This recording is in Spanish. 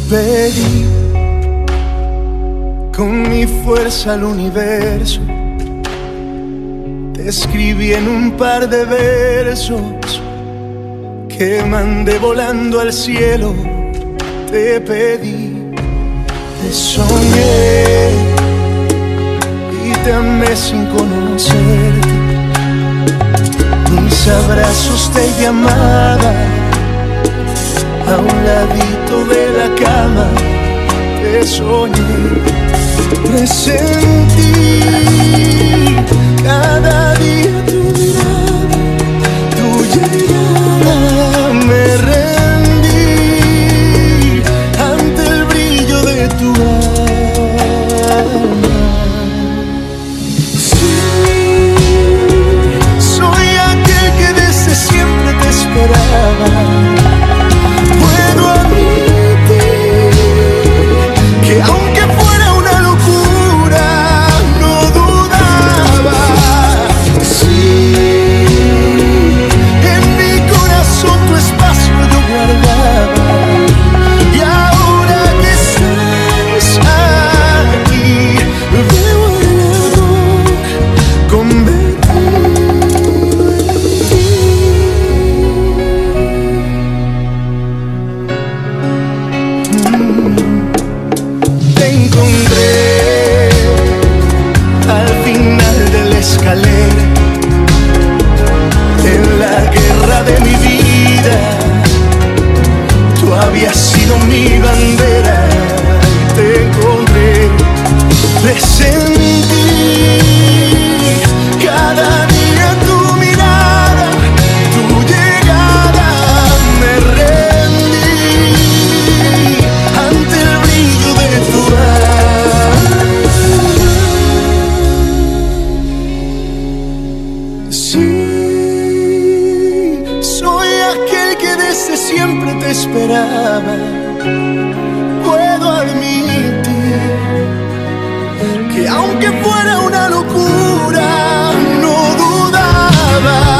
Pedí con mi fuerza al universo, te escribí en un par de versos que mandé volando al cielo. Te pedí, te soñé y te amé sin conocerte. Mis abrazos de llamada a un ladito de la cama, te soñé, presentí cada día tu mirada, tu llegada. Me rendí ante el brillo de tu alma. Sí, soy aquel que desde siempre te esperaba. Puedo admitir que aunque fuera una locura, no dudaba. Sí, en mi corazón tu espacio yo guardaba. Y ahora que estás aquí, veo el amor convertido en ti. Te encontré al final de la escalera, en la guerra de mi vida. Tú habías sido mi bandera y te encontré, presentí cada día tu mirada, tu llegada. Me rendí ante el brillo de tu alma. Sí, soy aquel que desde siempre te esperaba. Puedo admitir que aunque fuera una locura, no dudaba.